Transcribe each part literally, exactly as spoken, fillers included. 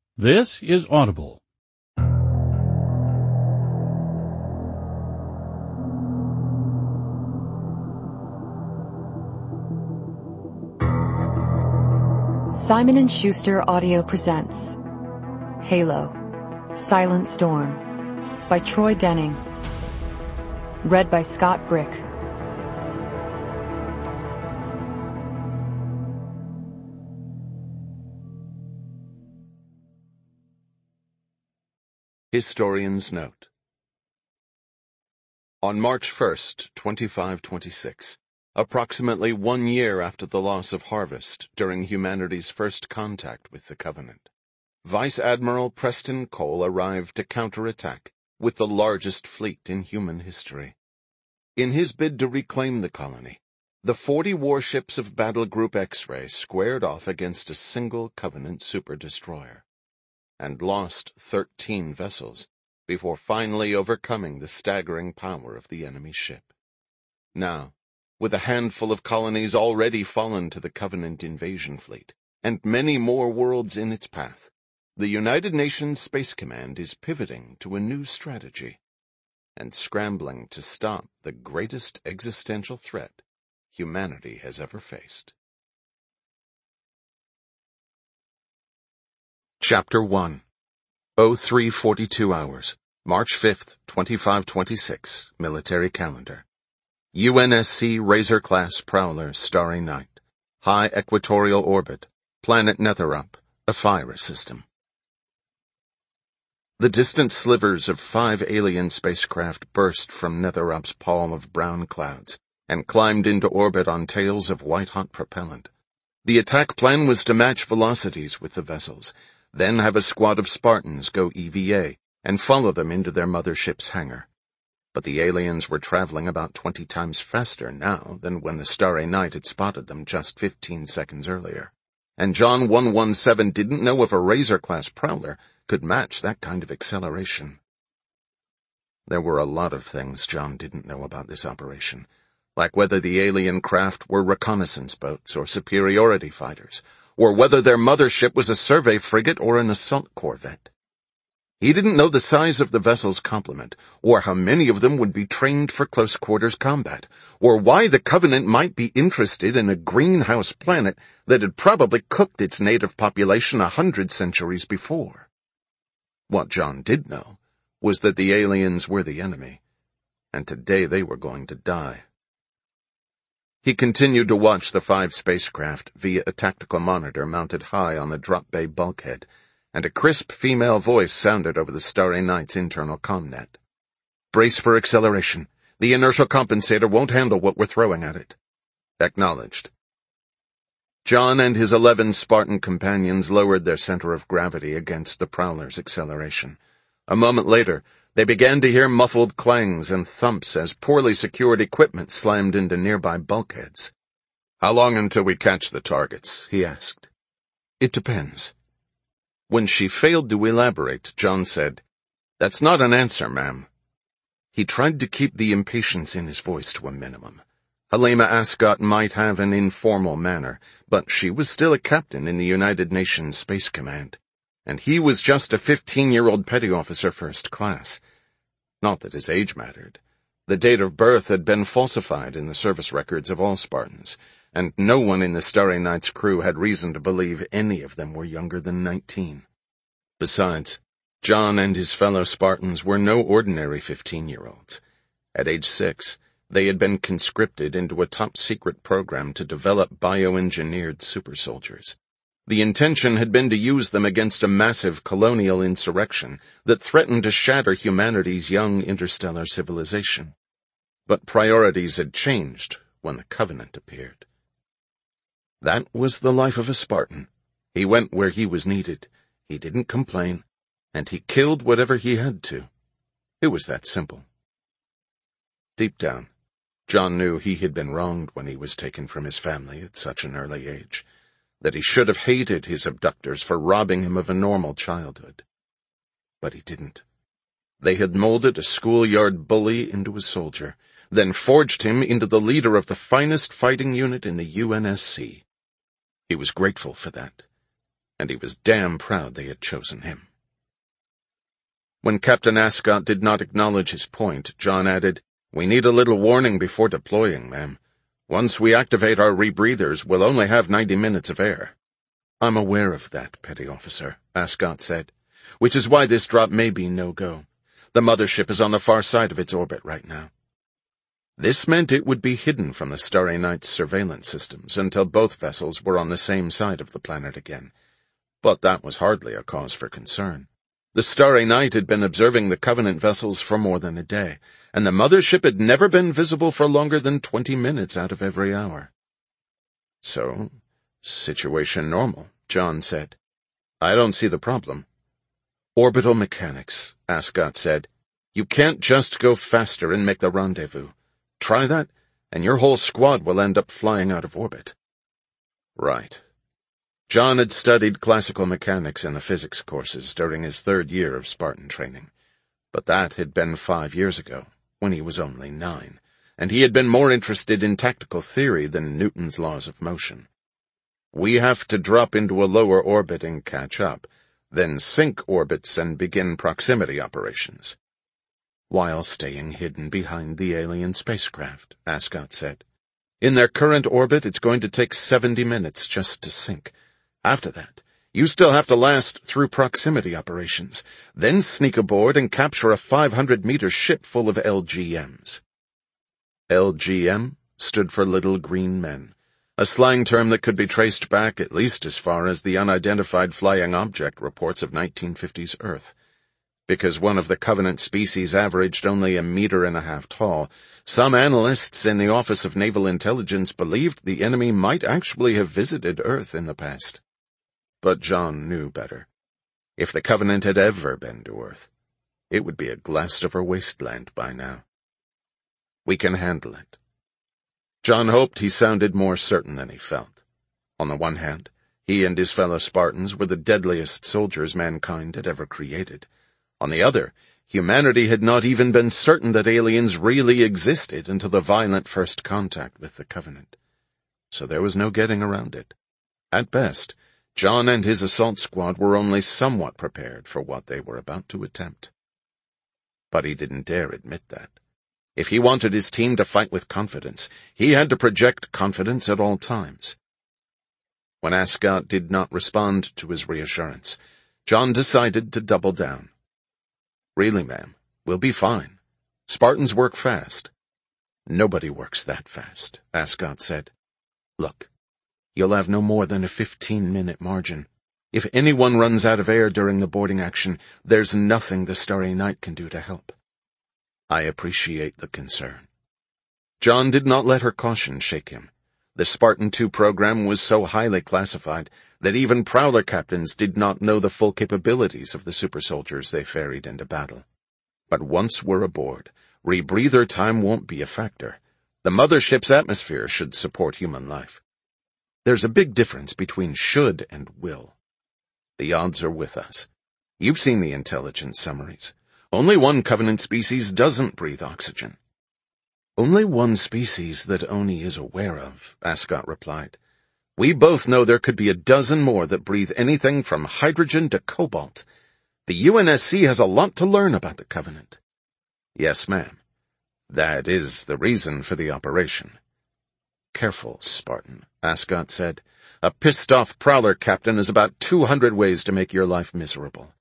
This is Audible. Simon and Schuster Audio presents Halo, Silent Storm by Troy Denning. Read by Scott Brick. Historian's Note. On March first, twenty-five twenty-six, approximately one year after the loss of Harvest during humanity's first contact with the Covenant, Vice Admiral Preston Cole arrived to counterattack with the largest fleet in human history. In his bid to reclaim the colony, the forty warships of Battle Group X-Ray squared off against a single Covenant super-destroyer, and lost thirteen vessels before finally overcoming the staggering power of the enemy ship. Now, with a handful of colonies already fallen to the Covenant invasion fleet, and many more worlds in its path, the United Nations Space Command is pivoting to a new strategy and scrambling to stop the greatest existential threat humanity has ever faced. Chapter one. oh three forty-two hours, March fifth, twenty-five twenty-six, Military Calendar. U N S C Razor-class Prowler Starry Night. High equatorial orbit. Planet Netherup, Ephyra system. The distant slivers of five alien spacecraft burst from Netherup's pall of brown clouds and climbed into orbit on tails of white-hot propellant. The attack plan was to match velocities with the vessels, then have a squad of Spartans go E V A and follow them into their mothership's hangar. But the aliens were traveling about twenty times faster now than when the Starry Night had spotted them just fifteen seconds earlier, and John one seventeen didn't know if a Razor-class Prowler could match that kind of acceleration. There were a lot of things John didn't know about this operation, like whether the alien craft were reconnaissance boats or superiority fighters, or whether their mothership was a survey frigate or an assault corvette. He didn't know the size of the vessel's complement, or how many of them would be trained for close-quarters combat, or why the Covenant might be interested in a greenhouse planet that had probably cooked its native population a hundred centuries before. What John did know was that the aliens were the enemy, and today they were going to die. He continued to watch the five spacecraft via a tactical monitor mounted high on the drop bay bulkhead, and a crisp female voice sounded over the Starry Night's internal comnet. "Brace for acceleration. The inertial compensator won't handle what we're throwing at it." Acknowledged. John and his eleven Spartan companions lowered their center of gravity against the Prowler's acceleration. A moment later, they began to hear muffled clangs and thumps as poorly secured equipment slammed into nearby bulkheads. "How long until we catch the targets?" he asked. "It depends." When she failed to elaborate, John said, "That's not an answer, ma'am." He tried to keep the impatience in his voice to a minimum. Helena Ascot might have an informal manner, but she was still a captain in the United Nations Space Command, and he was just a fifteen-year-old petty officer first class. Not that his age mattered. The date of birth had been falsified in the service records of all Spartans, and no one in the Starry Night's crew had reason to believe any of them were younger than nineteen. Besides, John and his fellow Spartans were no ordinary fifteen-year-olds. At age six, they had been conscripted into a top-secret program to develop bioengineered super-soldiers. The intention had been to use them against a massive colonial insurrection that threatened to shatter humanity's young interstellar civilization. But priorities had changed when the Covenant appeared. That was the life of a Spartan. He went where he was needed, he didn't complain, and he killed whatever he had to. It was that simple. Deep down, John knew he had been wronged when he was taken from his family at such an early age, that he should have hated his abductors for robbing him of a normal childhood. But he didn't. They had molded a schoolyard bully into a soldier, then forged him into the leader of the finest fighting unit in the U N S C. He was grateful for that. and he was damn proud they had chosen him. When Captain Ascot did not acknowledge his point, John added, "We need a little warning before deploying, ma'am. Once we activate our rebreathers, we'll only have ninety minutes of air." "I'm aware of that, Petty Officer," Ascot said, "which is why this drop may be no-go. The mothership is on the far side of its orbit right now." This meant it would be hidden from the Starry Night's surveillance systems until both vessels were on the same side of the planet again. But that was hardly a cause for concern. The Starry Night had been observing the Covenant vessels for more than a day, and the mothership had never been visible for longer than twenty minutes out of every hour. "So, situation normal," John said. "I don't see the problem." "Orbital mechanics," Ascot said. "You can't just go faster and make the rendezvous. Try that, and your whole squad will end up flying out of orbit." Right. John had studied classical mechanics in the physics courses during his third year of Spartan training, but that had been five years ago, when he was only nine, and he had been more interested in tactical theory than Newton's laws of motion. We have to drop into a lower orbit and catch up, then sink orbits and begin proximity operations. "While staying hidden behind the alien spacecraft," Ascot said. "In their current orbit, it's going to take seventy minutes just to sink. After that, you still have to last through proximity operations, then sneak aboard and capture a five hundred meter ship full of L G Ms. L G M stood for Little Green Men, a slang term that could be traced back at least as far as the unidentified flying object reports of nineteen fifties Earth. Because one of the Covenant species averaged only a meter and a half tall, some analysts in the Office of Naval Intelligence believed the enemy might actually have visited Earth in the past. But John knew better. If the Covenant had ever been to Earth, it would be a glassed-over wasteland by now. "We can handle it." John hoped he sounded more certain than he felt. On the one hand, he and his fellow Spartans were the deadliest soldiers mankind had ever created. On the other, humanity had not even been certain that aliens really existed until the violent first contact with the Covenant. So there was no getting around it. At best, John and his assault squad were only somewhat prepared for what they were about to attempt. But he didn't dare admit that. If he wanted his team to fight with confidence, he had to project confidence at all times. When Ascot did not respond to his reassurance, John decided to double down. "Really, ma'am, we'll be fine. Spartans work fast." "Nobody works that fast," Ascot said. "Look, you'll have no more than a fifteen-minute margin. If anyone runs out of air during the boarding action, there's nothing the Starry Night can do to help." "I appreciate the concern." John did not let her caution shake him. The Spartan two program was so highly classified that even prowler captains did not know the full capabilities of the super soldiers they ferried into battle. But once we're aboard, rebreather time won't be a factor. The mothership's atmosphere should support human life. There's a big difference between should and will. The odds are with us. You've seen the intelligence summaries. Only one Covenant species doesn't breathe oxygen. "Only one species that Oni is aware of," Ascot replied. "We both know there could be a dozen more that breathe anything from hydrogen to cobalt. The U N S C has a lot to learn about the Covenant." "Yes, ma'am. That is the reason for the operation." "Careful, Spartan," Ascot said. "A pissed-off prowler captain is about two hundred ways to make your life miserable."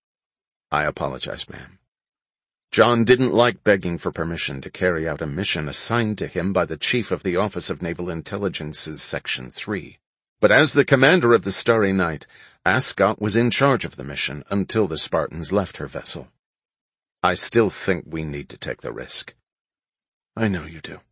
"I apologize, ma'am." John didn't like begging for permission to carry out a mission assigned to him by the Chief of the Office of Naval Intelligence's Section three. But as the commander of the Starry Night, Ascot was in charge of the mission until the Spartans left her vessel. "I still think we need to take the risk." "I know you do."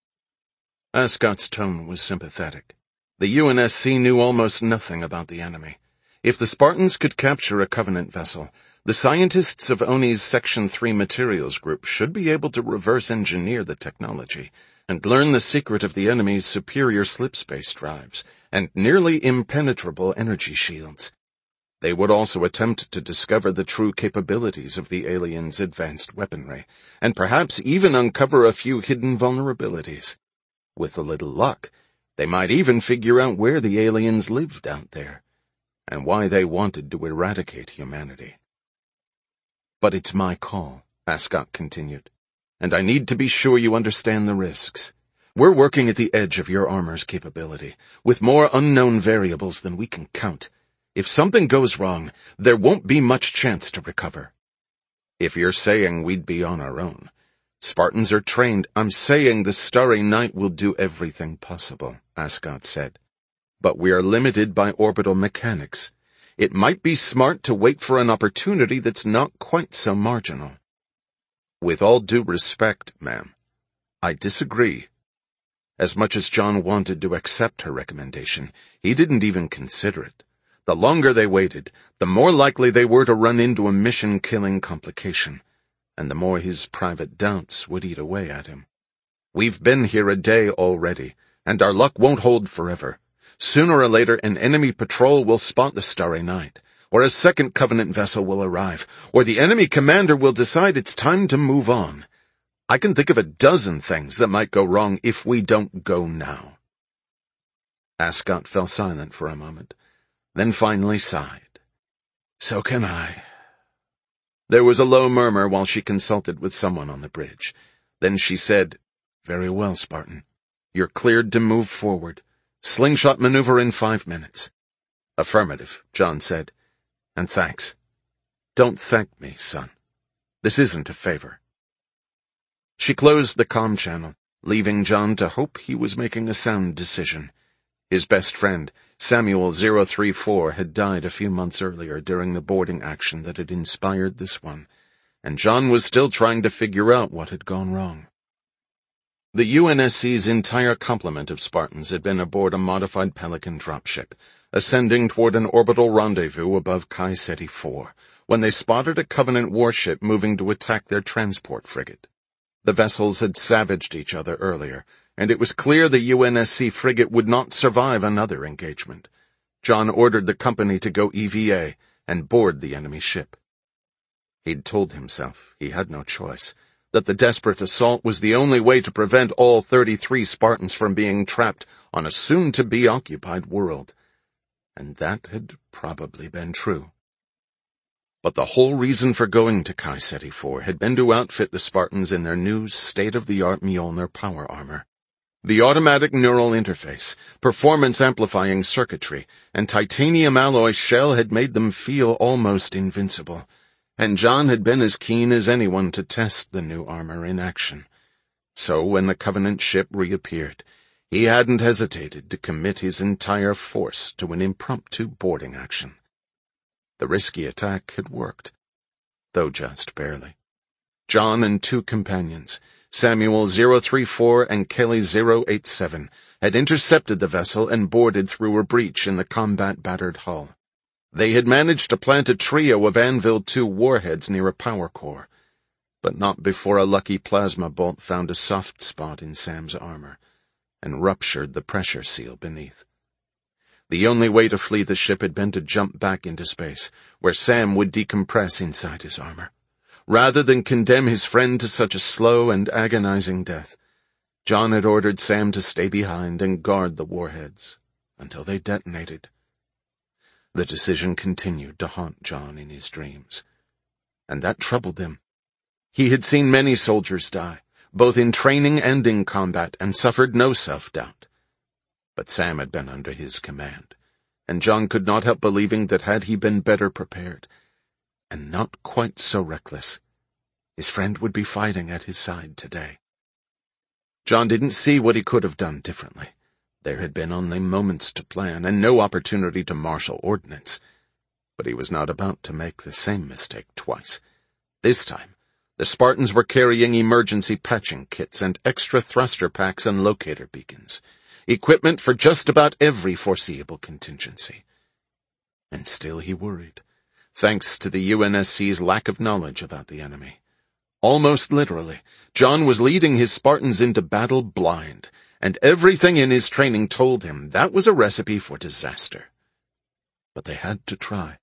Ascot's tone was sympathetic. The U N S C knew almost nothing about the enemy. If the Spartans could capture a Covenant vessel, the scientists of Oni's Section three Materials Group should be able to reverse engineer the technology and learn the secret of the enemy's superior slipspace drives and nearly impenetrable energy shields. They would also attempt to discover the true capabilities of the aliens' advanced weaponry, and perhaps even uncover a few hidden vulnerabilities. With a little luck, they might even figure out where the aliens lived out there. and why they wanted to eradicate humanity. But it's my call, Ascot continued, and I need to be sure you understand the risks. We're working at the edge of your armor's capability, with more unknown variables than we can count. If something goes wrong, there won't be much chance to recover. If you're saying we'd be on our own, Spartans are trained. I'm saying the Starry Night will do everything possible, Ascot said. But we are limited by orbital mechanics. It might be smart to wait for an opportunity that's not quite so marginal. With all due respect, ma'am, I disagree. As much as John wanted to accept her recommendation, he didn't even consider it. The longer they waited, the more likely they were to run into a mission-killing complication, and the more his private doubts would eat away at him. We've been here a day already, and our luck won't hold forever. Sooner or later, an enemy patrol will spot the Starry Night, or a second Covenant vessel will arrive, or the enemy commander will decide it's time to move on. I can think of a dozen things that might go wrong if we don't go now. Ascot fell silent for a moment, then finally sighed. So can I. There was a low murmur while she consulted with someone on the bridge. Then she said, Very well, Spartan. You're cleared to move forward. Slingshot maneuver in five minutes. Affirmative, John said. And thanks. Don't thank me, son. This isn't a favor. She closed the comm channel, leaving John to hope he was making a sound decision. His best friend, Samuel zero three four, had died a few months earlier during the boarding action that had inspired this one, and John was still trying to figure out what had gone wrong. The U N S C's entire complement of Spartans had been aboard a modified Pelican dropship, ascending toward an orbital rendezvous above Kai Ceti four, when they spotted a Covenant warship moving to attack their transport frigate. The vessels had savaged each other earlier, and it was clear the U N S C frigate would not survive another engagement. John ordered the company to go E V A and board the enemy ship. He'd told himself he had no choice, that the desperate assault was the only way to prevent all thirty-three Spartans from being trapped on a soon-to-be occupied world. And that had probably been true. But the whole reason for going to Kai Ceti four had been to outfit the Spartans in their new state-of-the-art Mjolnir power armor. The automatic neural interface, performance-amplifying circuitry, and titanium alloy shell had made them feel almost invincible, and John had been as keen as anyone to test the new armor in action. So when the Covenant ship reappeared, he hadn't hesitated to commit his entire force to an impromptu boarding action. The risky attack had worked, though just barely. John and two companions, Samuel zero three four and Kelly zero eight seven, had intercepted the vessel and boarded through a breach in the combat-battered hull. They had managed to plant a trio of Anvil two warheads near a power core, but not before a lucky plasma bolt found a soft spot in Sam's armor and ruptured the pressure seal beneath. The only way to flee the ship had been to jump back into space, where Sam would decompress inside his armor. Rather than condemn his friend to such a slow and agonizing death, John had ordered Sam to stay behind and guard the warheads until they detonated. The decision continued to haunt John in his dreams, and that troubled him. He had seen many soldiers die, both in training and in combat, and suffered no self-doubt. But Sam had been under his command, and John could not help believing that had he been better prepared, and not quite so reckless, his friend would be fighting at his side today. John didn't see what he could have done differently. There had been only moments to plan, and no opportunity to marshal ordnance. But he was not about to make the same mistake twice. This time, the Spartans were carrying emergency patching kits and extra thruster packs and locator beacons, equipment for just about every foreseeable contingency. And still he worried, thanks to the U N S C's lack of knowledge about the enemy. Almost literally, John was leading his Spartans into battle blind, and everything in his training told him that was a recipe for disaster. But they had to try.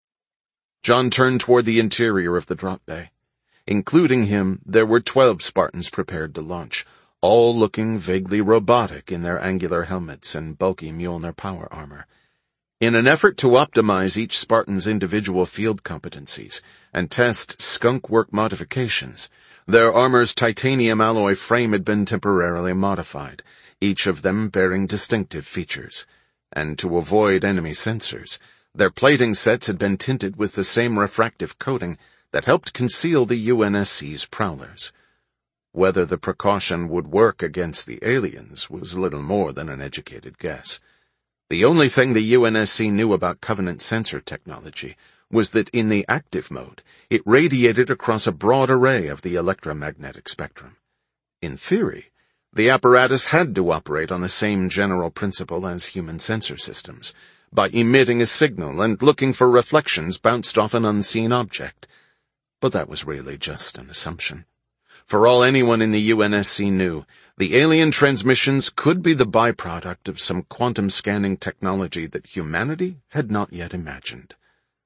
John turned toward the interior of the drop bay. Including him, there were twelve Spartans prepared to launch, all looking vaguely robotic in their angular helmets and bulky Mjolnir power armor. In an effort to optimize each Spartan's individual field competencies and test skunk work modifications, their armor's titanium alloy frame had been temporarily modified, each of them bearing distinctive features. And to avoid enemy sensors, their plating sets had been tinted with the same refractive coating that helped conceal the U N S C's prowlers. Whether the precaution would work against the aliens was little more than an educated guess. The only thing the U N S C knew about Covenant sensor technology was that in the active mode, it radiated across a broad array of the electromagnetic spectrum. In theory, the apparatus had to operate on the same general principle as human sensor systems, by emitting a signal and looking for reflections bounced off an unseen object. But that was really just an assumption. For all anyone in the U N S C knew, the alien transmissions could be the byproduct of some quantum scanning technology that humanity had not yet imagined.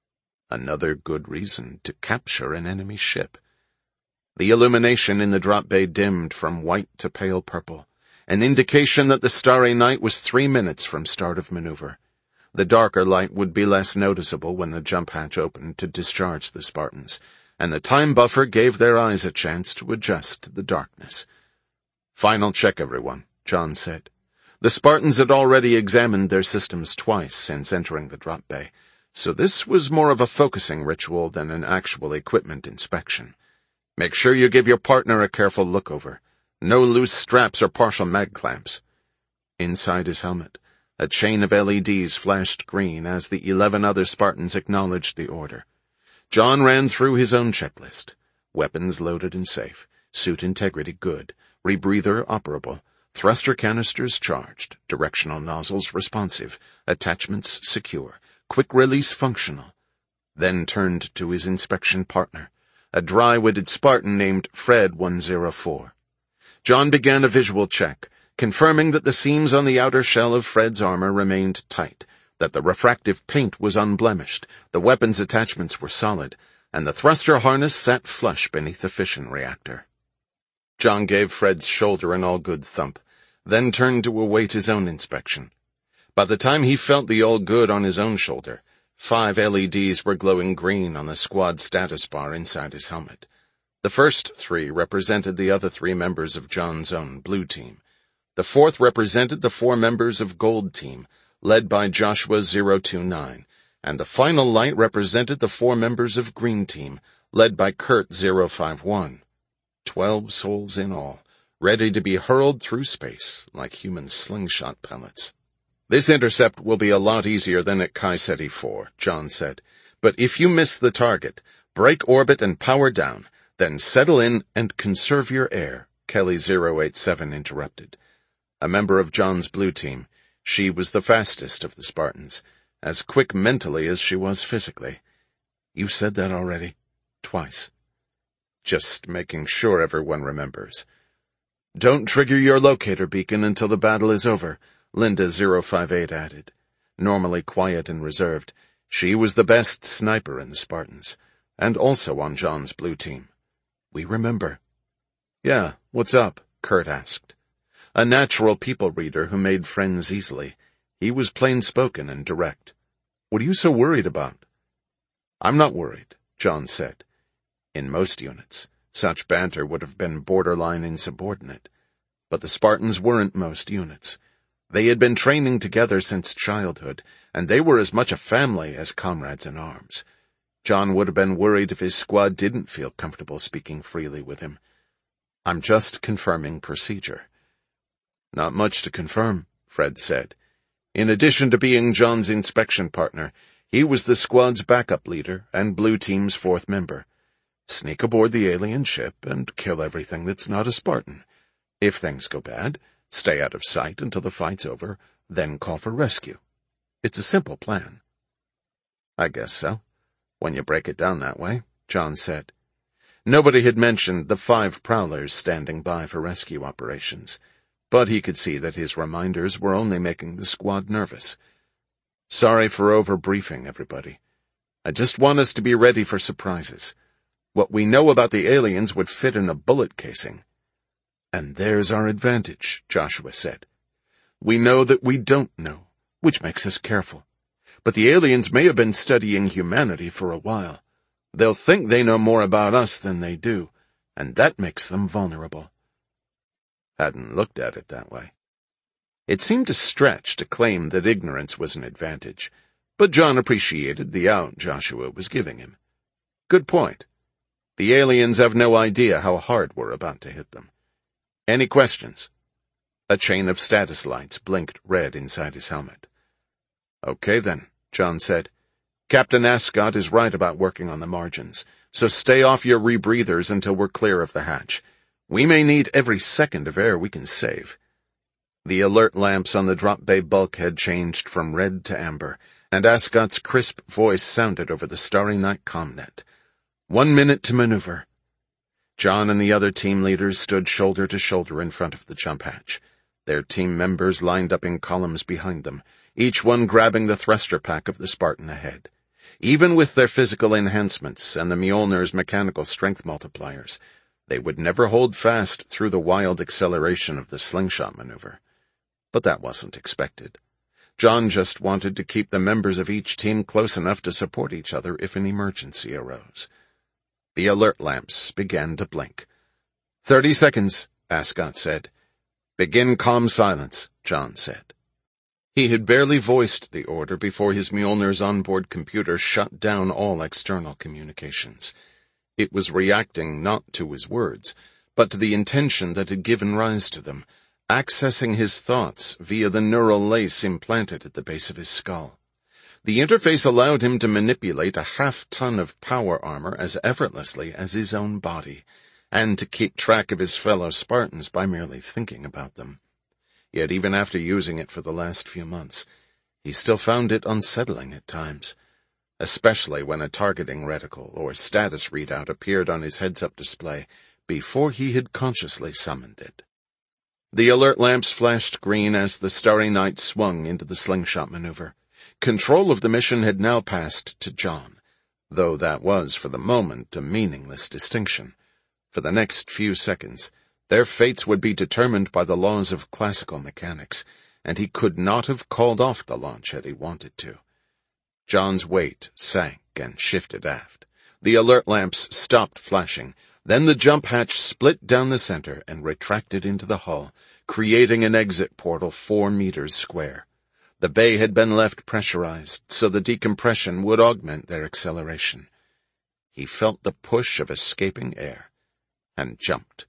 Another good reason to capture an enemy ship. The illumination in the drop bay dimmed from white to pale purple, an indication that the starry night was three minutes from start of maneuver. The darker light would be less noticeable when the jump hatch opened to discharge the Spartans, and the time buffer gave their eyes a chance to adjust to the darkness. "Final check, everyone," John said. The Spartans had already examined their systems twice since entering the drop bay, so this was more of a focusing ritual than an actual equipment inspection. "Make sure you give your partner a careful look over. No loose straps or partial mag clamps." Inside his helmet, a chain of L E Ds flashed green as the eleven other Spartans acknowledged the order. John ran through his own checklist. Weapons loaded and safe, suit integrity good, rebreather operable, thruster canisters charged, directional nozzles responsive, attachments secure, quick release functional. Then turned to his inspection partner, a dry-witted Spartan named Fred one oh four. John began a visual check, confirming that the seams on the outer shell of Fred's armor remained tight, that the refractive paint was unblemished, the weapons attachments were solid, and the thruster harness sat flush beneath the fission reactor. John gave Fred's shoulder an all-good thump, then turned to await his own inspection. By the time he felt the all-good on his own shoulder, five L E Ds were glowing green on the squad status bar inside his helmet. The first three represented the other three members of John's own blue team. The fourth represented the four members of Gold Team, led by Joshua zero two nine, and the final light represented the four members of Green Team, led by Kurt zero five one. Twelve souls in all, ready to be hurled through space like human slingshot pellets. "This intercept will be a lot easier than at Chi Ceti four, John said. "But if you miss the target, break orbit and power down, then settle in and conserve your air," Kelly zero eight seven interrupted. A member of John's blue team, she was the fastest of the Spartans, as quick mentally as she was physically. "You said that already?" "Twice." "Just making sure everyone remembers." "Don't trigger your locator beacon until the battle is over," Linda zero five eight added. Normally quiet and reserved, she was the best sniper in the Spartans, and also on John's blue team. "We remember." "Yeah, what's up?" Kurt asked. A natural people reader who made friends easily, he was plain-spoken and direct. "What are you so worried about?" "I'm not worried," John said. In most units, such banter would have been borderline insubordinate. But the Spartans weren't most units. They had been training together since childhood, and they were as much a family as comrades in arms. John would have been worried if his squad didn't feel comfortable speaking freely with him. "I'm just confirming procedure." "Not much to confirm," Fred said. In addition to being John's inspection partner, he was the squad's backup leader and Blue Team's fourth member. Sneak aboard the alien ship and kill everything that's not a Spartan. If things go bad, stay out of sight until the fight's over, then call for rescue. It's a simple plan. "I guess so, when you break it down that way," John said. Nobody had mentioned the five prowlers standing by for rescue operations, but he could see that his reminders were only making the squad nervous. "Sorry for over-briefing, everybody. I just want us to be ready for surprises. What we know about the aliens would fit in a bullet casing." "And there's our advantage," Joshua said. "We know that we don't know, which makes us careful. but the aliens may have been studying humanity for a while. They'll think they know more about us than they do, and that makes them vulnerable. Hadn't looked at it that way. It seemed a stretch to claim that ignorance was an advantage, but John appreciated the out Joshua was giving him. Good point. The aliens have no idea how hard we're about to hit them. Any questions? A chain of status lights blinked red inside his helmet. Okay then, John said. Captain Ascot is right about working on the margins, so stay off your rebreathers until we're clear of the hatch. We may need every second of air we can save. The alert lamps on the drop bay bulkhead changed from red to amber, and Ascot's crisp voice sounded over the Starry Night comnet. One minute to maneuver. John and the other team leaders stood shoulder to shoulder in front of the jump hatch. Their team members lined up in columns behind them, each one grabbing the thruster pack of the Spartan ahead. Even with their physical enhancements and the Mjolnir's mechanical strength multipliers, they would never hold fast through the wild acceleration of the slingshot maneuver. But that wasn't expected. John just wanted to keep the members of each team close enough to support each other if an emergency arose. The alert lamps began to blink. Thirty seconds, Ascot said. Begin calm silence, John said. He had barely voiced the order before his Mjolnir's onboard computer shut down all external communications. It was reacting not to his words, but to the intention that had given rise to them, accessing his thoughts via the neural lace implanted at the base of his skull. The interface allowed him to manipulate a half-ton of power armor as effortlessly as his own body, and to keep track of his fellow Spartans by merely thinking about them. Yet even after using it for the last few months, he still found it unsettling at times, especially when a targeting reticle or status readout appeared on his heads-up display before he had consciously summoned it. The alert lamps flashed green as the Starry Night swung into the slingshot maneuver. Control of the mission had now passed to John, though that was, for the moment, a meaningless distinction. For the next few seconds, their fates would be determined by the laws of classical mechanics, and he could not have called off the launch had he wanted to. John's weight sank and shifted aft. The alert lamps stopped flashing. Then the jump hatch split down the center and retracted into the hull, creating an exit portal four meters square. The bay had been left pressurized, so the decompression would augment their acceleration. He felt the push of escaping air, and jumped.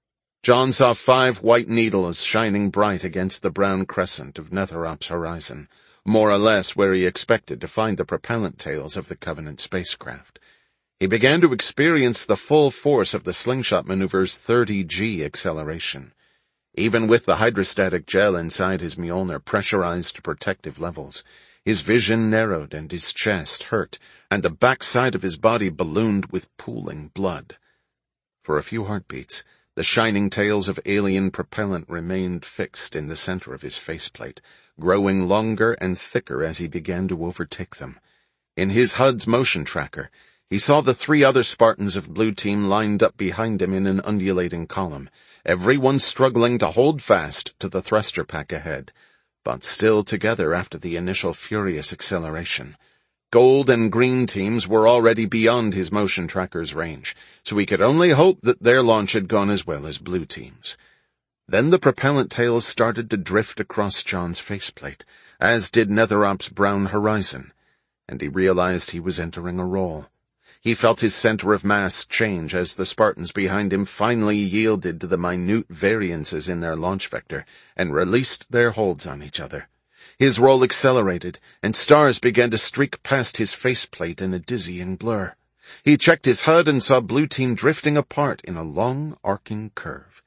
John saw five white needles shining bright against the brown crescent of Netherop's horizon, more or less where he expected to find the propellant tails of the Covenant spacecraft. He began to experience the full force of the slingshot maneuver's thirty G acceleration. Even with the hydrostatic gel inside his Mjolnir pressurized to protective levels, his vision narrowed and his chest hurt, and the backside of his body ballooned with pooling blood. For a few heartbeats, the shining tails of alien propellant remained fixed in the center of his faceplate, growing longer and thicker as he began to overtake them. In his H U D's motion tracker, he saw the three other Spartans of Blue Team lined up behind him in an undulating column, everyone struggling to hold fast to the thruster pack ahead, but still together after the initial furious acceleration. Gold and green teams were already beyond his motion tracker's range, so he could only hope that their launch had gone as well as Blue Team's. Then the propellant tails started to drift across John's faceplate, as did Netherop's brown horizon, and he realized he was entering a roll. He felt his center of mass change as the Spartans behind him finally yielded to the minute variances in their launch vector and released their holds on each other. His roll accelerated, and stars began to streak past his faceplate in a dizzying blur. He checked his H U D and saw Blue Team drifting apart in a long, arcing curve.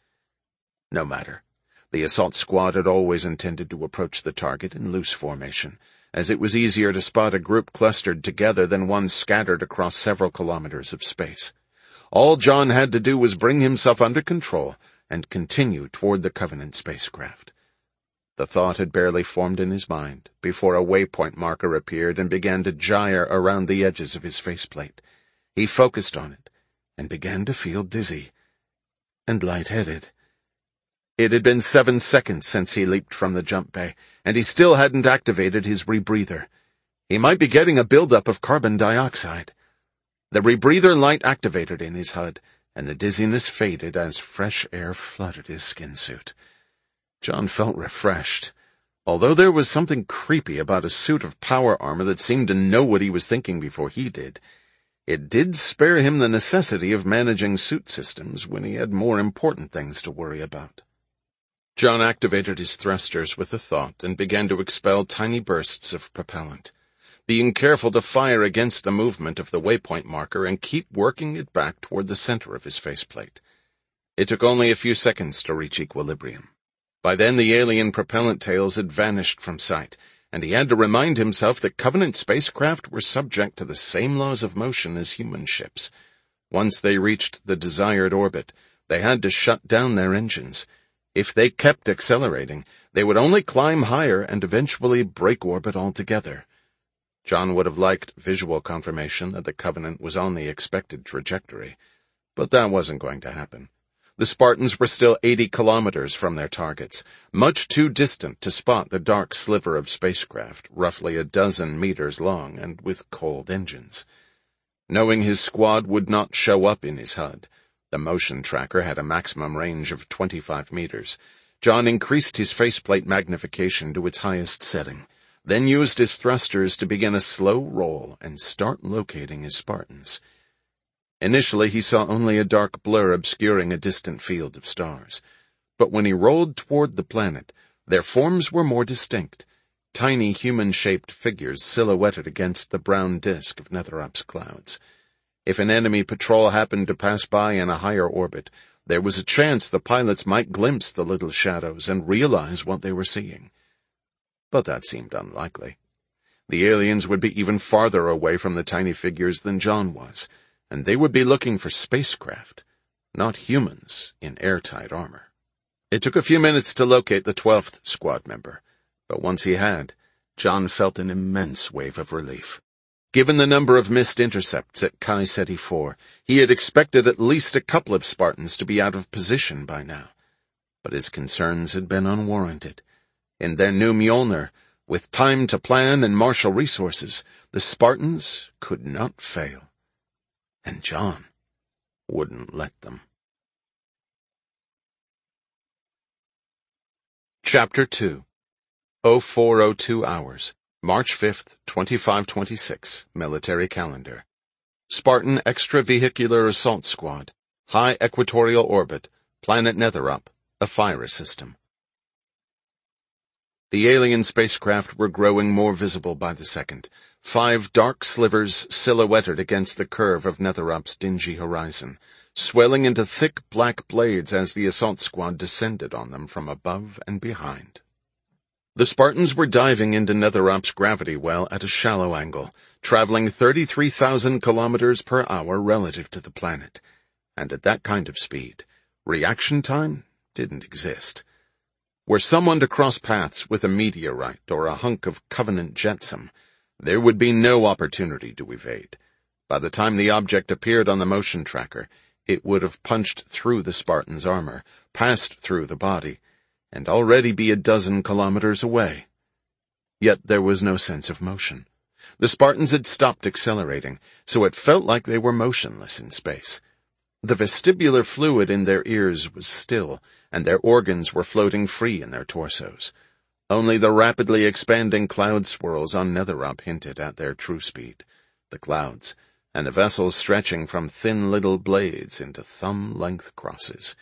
No matter. The assault squad had always intended to approach the target in loose formation, as it was easier to spot a group clustered together than one scattered across several kilometers of space. All John had to do was bring himself under control and continue toward the Covenant spacecraft. The thought had barely formed in his mind before a waypoint marker appeared and began to gyre around the edges of his faceplate. He focused on it and began to feel dizzy and lightheaded. It had been seven seconds since he leaped from the jump bay, and he still hadn't activated his rebreather. He might be getting a buildup of carbon dioxide. The rebreather light activated in his H U D, and the dizziness faded as fresh air flooded his skin suit. John felt refreshed. Although there was something creepy about a suit of power armor that seemed to know what he was thinking before he did, it did spare him the necessity of managing suit systems when he had more important things to worry about. John activated his thrusters with a thought and began to expel tiny bursts of propellant, being careful to fire against the movement of the waypoint marker and keep working it back toward the center of his faceplate. It took only a few seconds to reach equilibrium. By then the alien propellant tails had vanished from sight, and he had to remind himself that Covenant spacecraft were subject to the same laws of motion as human ships. Once they reached the desired orbit, they had to shut down their engines. If they kept accelerating, they would only climb higher and eventually break orbit altogether. John would have liked visual confirmation that the Covenant was on the expected trajectory, but that wasn't going to happen. The Spartans were still eighty kilometers from their targets, much too distant to spot the dark sliver of spacecraft, roughly a dozen meters long and with cold engines. Knowing his squad would not show up in his H U D, the motion tracker had a maximum range of twenty-five meters, John increased his faceplate magnification to its highest setting, then used his thrusters to begin a slow roll and start locating his Spartans. Initially he saw only a dark blur obscuring a distant field of stars, but when he rolled toward the planet, their forms were more distinct, tiny human-shaped figures silhouetted against the brown disk of Netherup's clouds. If an enemy patrol happened to pass by in a higher orbit, there was a chance the pilots might glimpse the little shadows and realize what they were seeing. But that seemed unlikely. The aliens would be even farther away from the tiny figures than John was, and they would be looking for spacecraft, not humans in airtight armor. It took a few minutes to locate the twelfth squad member, but once he had, John felt an immense wave of relief. Given the number of missed intercepts at Chi Ceti four, he had expected at least a couple of Spartans to be out of position by now. But his concerns had been unwarranted. In their new Mjolnir, with time to plan and marshal resources, the Spartans could not fail. And John wouldn't let them. Chapter two. oh four oh two hours, March fifth, twenty-five twenty-six, Military Calendar. Spartan Extravehicular Assault Squad, High Equatorial Orbit, Planet Netherup, Ephyra System. The alien spacecraft were growing more visible by the second, five dark slivers silhouetted against the curve of Netherup's dingy horizon, swelling into thick black blades as the assault squad descended on them from above and behind. The Spartans were diving into Netherup's gravity well at a shallow angle, traveling thirty-three thousand kilometers per hour relative to the planet. And at that kind of speed, reaction time didn't exist. Were someone to cross paths with a meteorite or a hunk of Covenant jetsam, there would be no opportunity to evade. By the time the object appeared on the motion tracker, it would have punched through the Spartan's armor, passed through the body, and already be a dozen kilometers away. Yet there was no sense of motion. The Spartans had stopped accelerating, so it felt like they were motionless in space. The vestibular fluid in their ears was still, and their organs were floating free in their torsos. Only the rapidly expanding cloud swirls on Netherup hinted at their true speed. The clouds, and the vessels stretching from thin little blades into thumb-length crosses.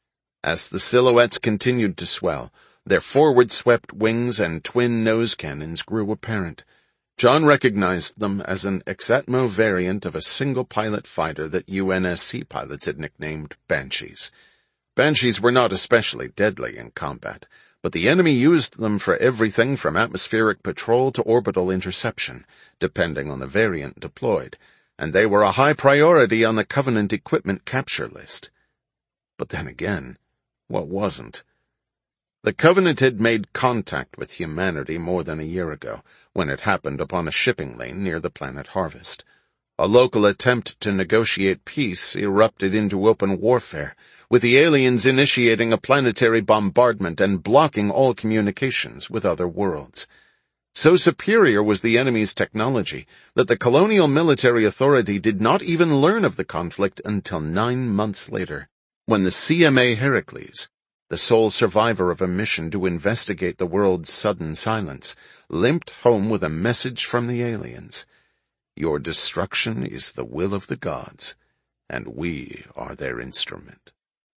As the silhouettes continued to swell, their forward-swept wings and twin nose cannons grew apparent. John recognized them as an Exatmo variant of a single-pilot fighter that U N S C pilots had nicknamed Banshees. Banshees were not especially deadly in combat, but the enemy used them for everything from atmospheric patrol to orbital interception, depending on the variant deployed, and they were a high priority on the Covenant equipment capture list. But then again, what wasn't? The Covenant had made contact with humanity more than a year ago, when it happened upon a shipping lane near the planet Harvest. A local attempt to negotiate peace erupted into open warfare, with the aliens initiating a planetary bombardment and blocking all communications with other worlds. So superior was the enemy's technology that the colonial military authority did not even learn of the conflict until nine months later, when the C M A Heracles, the sole survivor of a mission to investigate the world's sudden silence, limped home with a message from the aliens. Your destruction is the will of the gods, and we are their instrument.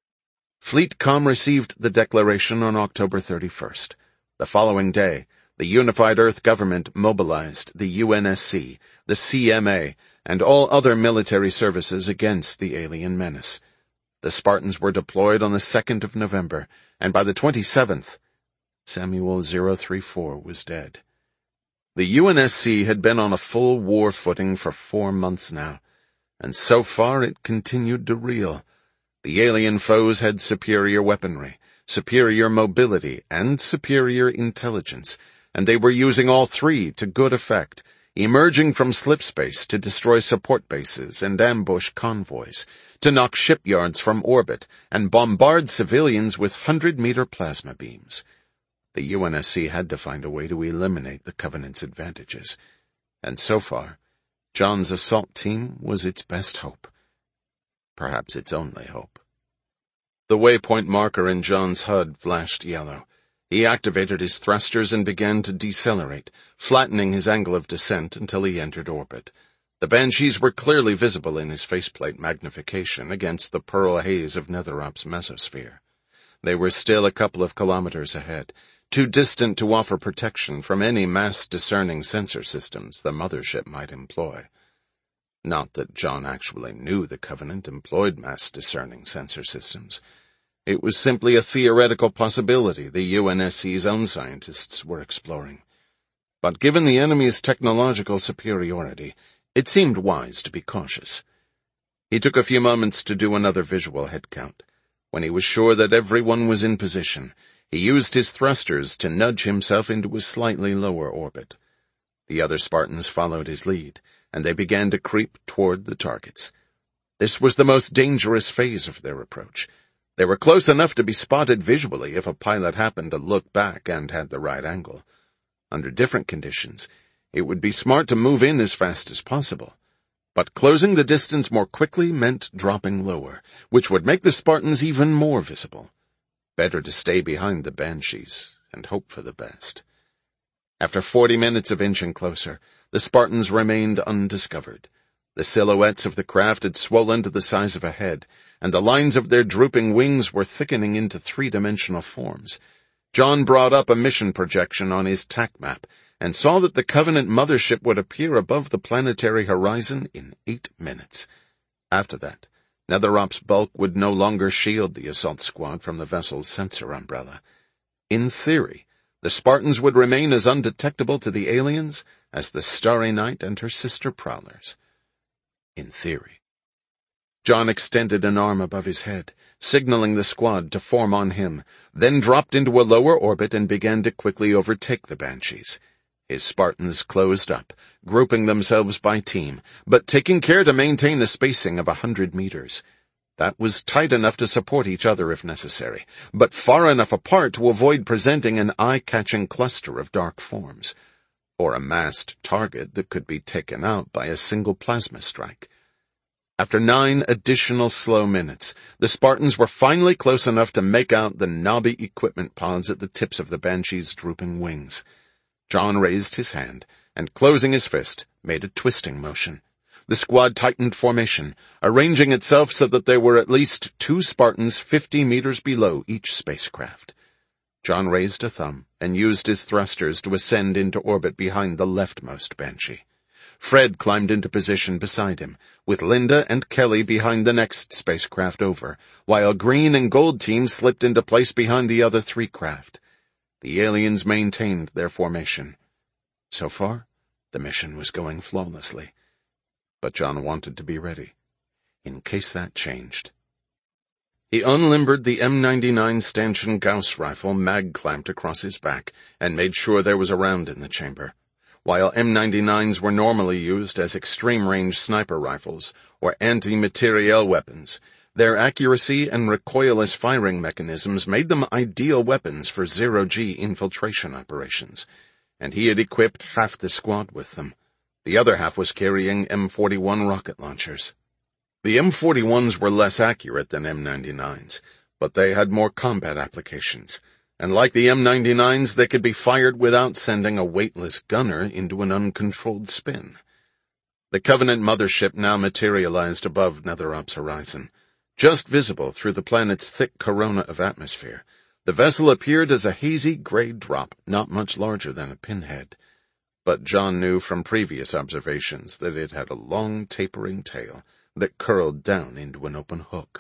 Fleetcom received the declaration on October thirty-first. The following day, the Unified Earth Government mobilized the U N S C, the C M A, and all other military services against the alien menace. The Spartans were deployed on the second of November, and by the twenty-seventh, Samuel zero three four was dead. The U N S C had been on a full war footing for four months now, and so far it continued to reel. The alien foes had superior weaponry, superior mobility, and superior intelligence, and they were using all three to good effect, emerging from slipspace to destroy support bases and ambush convoys, to knock shipyards from orbit and bombard civilians with hundred-meter plasma beams. The U N S C had to find a way to eliminate the Covenant's advantages, and so far, John's assault team was its best hope. Perhaps its only hope. The waypoint marker in John's H U D flashed yellow. He activated his thrusters and began to decelerate, flattening his angle of descent until he entered orbit. The Banshees were clearly visible in his faceplate magnification against the pearl haze of Netherop's mesosphere. They were still a couple of kilometers ahead, too distant to offer protection from any mass-discerning sensor systems the mothership might employ. Not that John actually knew the Covenant employed mass-discerning sensor systems. It was simply a theoretical possibility the U N S C's own scientists were exploring. But given the enemy's technological superiority, it seemed wise to be cautious. He took a few moments to do another visual head count. When he was sure that everyone was in position, he used his thrusters to nudge himself into a slightly lower orbit. The other Spartans followed his lead, and they began to creep toward the targets. This was the most dangerous phase of their approach. They were close enough to be spotted visually if a pilot happened to look back and had the right angle. Under different conditions, it would be smart to move in as fast as possible. But closing the distance more quickly meant dropping lower, which would make the Spartans even more visible. Better to stay behind the Banshees and hope for the best. After forty minutes of inching closer, the Spartans remained undiscovered. The silhouettes of the craft had swollen to the size of a head, and the lines of their drooping wings were thickening into three-dimensional forms. John brought up a mission projection on his tac map and saw that the Covenant mothership would appear above the planetary horizon in eight minutes. After that, Netherop's bulk would no longer shield the assault squad from the vessel's sensor umbrella. In theory, the Spartans would remain as undetectable to the aliens as the Starry Night and her sister prowlers. In theory. John extended an arm above his head, signaling the squad to form on him, then dropped into a lower orbit and began to quickly overtake the Banshees. His Spartans closed up, grouping themselves by team, but taking care to maintain a spacing of a hundred meters. That was tight enough to support each other if necessary, but far enough apart to avoid presenting an eye-catching cluster of dark forms, or a masked target that could be taken out by a single plasma strike. After nine additional slow minutes, the Spartans were finally close enough to make out the knobby equipment pods at the tips of the Banshee's drooping wings. John raised his hand, and closing his fist, made a twisting motion. The squad tightened formation, arranging itself so that there were at least two Spartans fifty meters below each spacecraft. John raised a thumb and used his thrusters to ascend into orbit behind the leftmost Banshee. Fred climbed into position beside him, with Linda and Kelly behind the next spacecraft over, while Green and Gold Team slipped into place behind the other three craft. The aliens maintained their formation. So far, the mission was going flawlessly. But John wanted to be ready, in case that changed. He unlimbered the M ninety-nine stanchion Gauss rifle mag-clamped across his back and made sure there was a round in the chamber. While M ninety-nines were normally used as extreme-range sniper rifles or anti-materiel weapons, their accuracy and recoilless firing mechanisms made them ideal weapons for zero-G infiltration operations. and he had equipped half the squad with them. The other half was carrying M forty-one rocket launchers. The M forty-ones were less accurate than M ninety-nines, but they had more combat applications, and like the M ninety-nines, they could be fired without sending a weightless gunner into an uncontrolled spin. The Covenant mothership now materialized above NetherOps' horizon. Just visible through the planet's thick corona of atmosphere, the vessel appeared as a hazy gray drop not much larger than a pinhead. But John knew from previous observations that it had a long tapering tail that curled down into an open hook.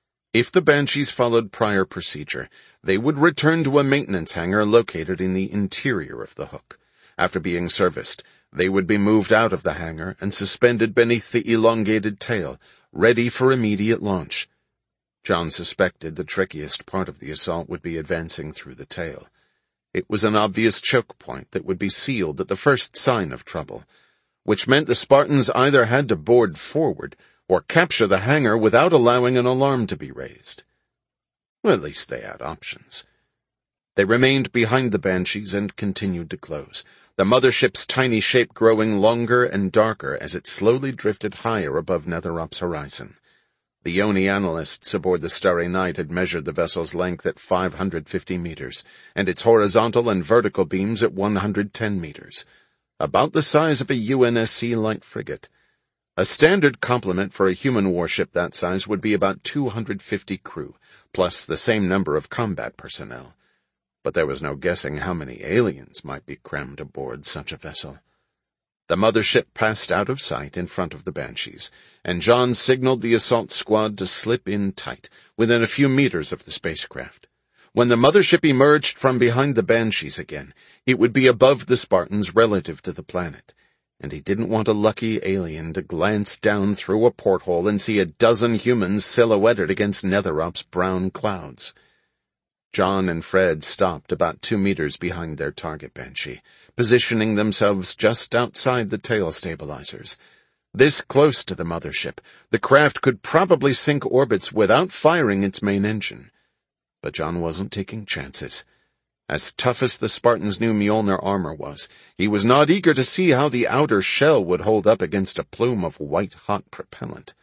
If the Banshees followed prior procedure, they would return to a maintenance hangar located in the interior of the hook. After being serviced, they would be moved out of the hangar and suspended beneath the elongated tail, ready for immediate launch. John suspected the trickiest part of the assault would be advancing through the tail. It was an obvious choke point that would be sealed at the first sign of trouble, which meant the Spartans either had to board forward or capture the hangar without allowing an alarm to be raised. Well, at least they had options. They remained behind the Banshees and continued to close, the mothership's tiny shape growing longer and darker as it slowly drifted higher above NetherOps' horizon. The Yoni analysts aboard the Starry Night had measured the vessel's length at five hundred fifty meters, and its horizontal and vertical beams at one hundred ten meters, about the size of a U N S C light frigate. A standard complement for a human warship that size would be about two hundred fifty crew, plus the same number of combat personnel. But there was no guessing how many aliens might be crammed aboard such a vessel. The mothership passed out of sight in front of the Banshees, and John signaled the assault squad to slip in tight, within a few meters of the spacecraft. When the mothership emerged from behind the Banshees again, it would be above the Spartans relative to the planet, and he didn't want a lucky alien to glance down through a porthole and see a dozen humans silhouetted against NetherOps' brown clouds. John and Fred stopped about two meters behind their target Banshee, positioning themselves just outside the tail stabilizers. This close to the mothership, the craft could probably sink orbits without firing its main engine. But John wasn't taking chances. As tough as the Spartans' new Mjolnir armor was, he was not eager to see how the outer shell would hold up against a plume of white-hot propellant.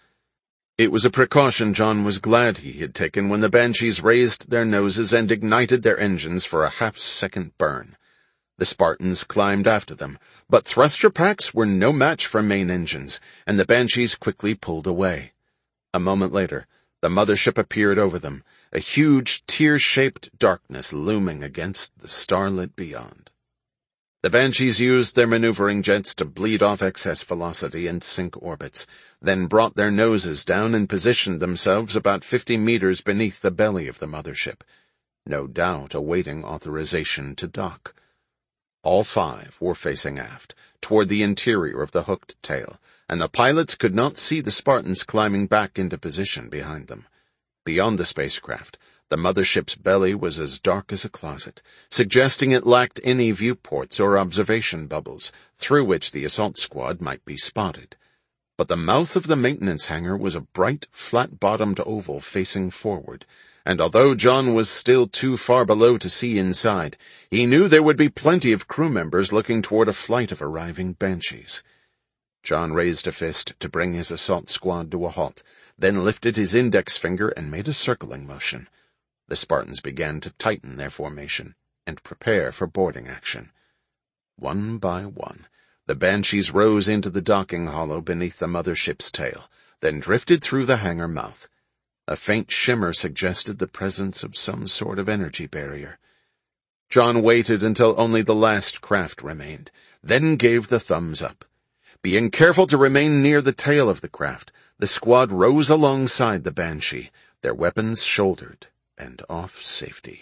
It was a precaution John was glad he had taken when the Banshees raised their noses and ignited their engines for a half-second burn. The Spartans climbed after them, but thruster packs were no match for main engines, and the Banshees quickly pulled away. A moment later, the mothership appeared over them, a huge tear-shaped darkness looming against the starlit beyond. The Banshees used their maneuvering jets to bleed off excess velocity and sink orbits, then brought their noses down and positioned themselves about fifty meters beneath the belly of the mothership, no doubt awaiting authorization to dock. All five were facing aft, toward the interior of the hooked tail, and the pilots could not see the Spartans climbing back into position behind them. Beyond the spacecraft, the mothership's belly was as dark as a closet, suggesting it lacked any viewports or observation bubbles through which the assault squad might be spotted. But the mouth of the maintenance hangar was a bright, flat-bottomed oval facing forward, and although John was still too far below to see inside, he knew there would be plenty of crew members looking toward a flight of arriving Banshees. John raised a fist to bring his assault squad to a halt, then lifted his index finger and made a circling motion. The Spartans began to tighten their formation and prepare for boarding action. One by one, the Banshees rose into the docking hollow beneath the mothership's tail, then drifted through the hangar mouth. A faint shimmer suggested the presence of some sort of energy barrier. John waited until only the last craft remained, then gave the thumbs up. Being careful to remain near the tail of the craft, the squad rose alongside the Banshee, their weapons shouldered and off safety.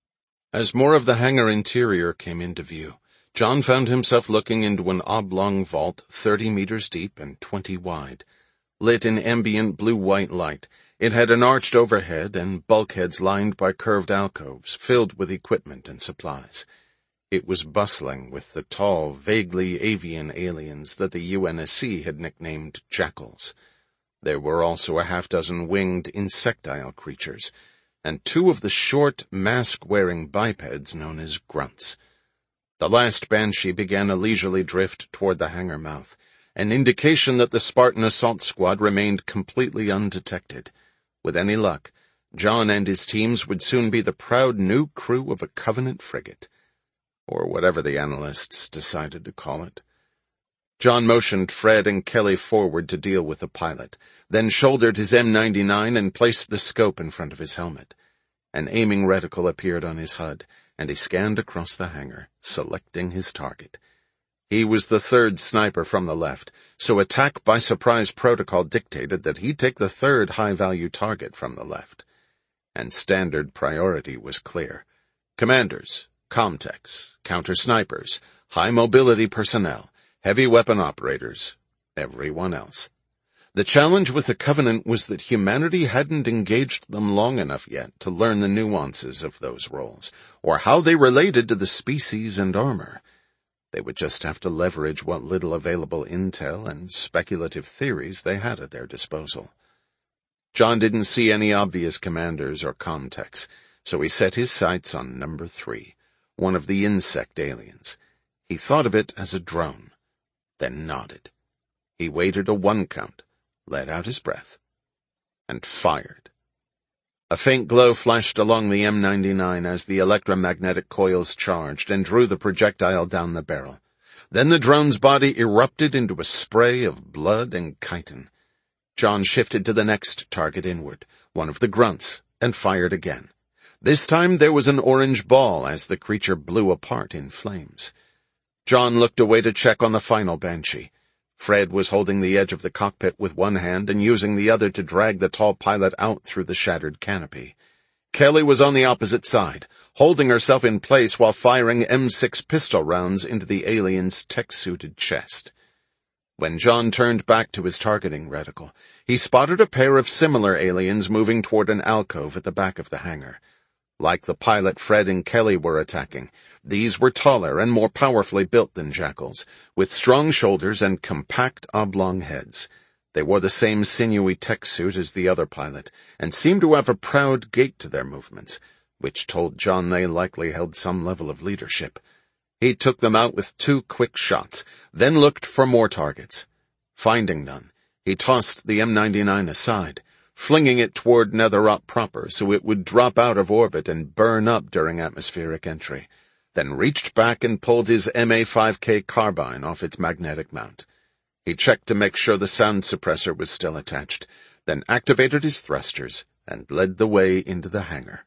As more of the hangar interior came into view, John found himself looking into an oblong vault thirty meters deep and twenty wide. Lit in ambient blue-white light, it had an arched overhead and bulkheads lined by curved alcoves filled with equipment and supplies. It was bustling with the tall, vaguely avian aliens that the U N S C had nicknamed jackals. There were also a half-dozen winged insectile creatures, and two of the short, mask-wearing bipeds known as grunts. The last Banshee began a leisurely drift toward the hangar mouth, an indication that the Spartan assault squad remained completely undetected. With any luck, John and his teams would soon be the proud new crew of a Covenant frigate, or whatever the analysts decided to call it. John motioned Fred and Kelly forward to deal with the pilot, then shouldered his M ninety-nine and placed the scope in front of his helmet. An aiming reticle appeared on his H U D, and he scanned across the hangar, selecting his target. He was the third sniper from the left, so attack by surprise protocol dictated that he take the third high-value target from the left. And standard priority was clear. Commanders, comtechs, counter-snipers, high-mobility personnel, heavy weapon operators, everyone else. The challenge with the Covenant was that humanity hadn't engaged them long enough yet to learn the nuances of those roles, or how they related to the species and armor. They would just have to leverage what little available intel and speculative theories they had at their disposal. John didn't see any obvious commanders or comtechs, so he set his sights on number three, one of the insect aliens. He thought of it as a drone, then nodded. He waited a one count, let out his breath, and fired. A faint glow flashed along the M ninety-nine as the electromagnetic coils charged and drew the projectile down the barrel. Then the drone's body erupted into a spray of blood and chitin. John shifted to the next target inward, one of the grunts, and fired again. This time there was an orange ball as the creature blew apart in flames. John looked away to check on the final Banshee. Fred was holding the edge of the cockpit with one hand and using the other to drag the tall pilot out through the shattered canopy. Kelly was on the opposite side, holding herself in place while firing M six pistol rounds into the alien's tech-suited chest. When John turned back to his targeting reticle, he spotted a pair of similar aliens moving toward an alcove at the back of the hangar. Like the pilot Fred and Kelly were attacking, these were taller and more powerfully built than jackals, with strong shoulders and compact oblong heads. They wore the same sinewy tech suit as the other pilot, and seemed to have a proud gait to their movements, which told John they likely held some level of leadership. He took them out with two quick shots, then looked for more targets. Finding none, he tossed the M ninety-nine aside, flinging it toward Netherop proper so it would drop out of orbit and burn up during atmospheric entry, then reached back and pulled his M A five K carbine off its magnetic mount. He checked to make sure the sound suppressor was still attached, then activated his thrusters and led the way into the hangar.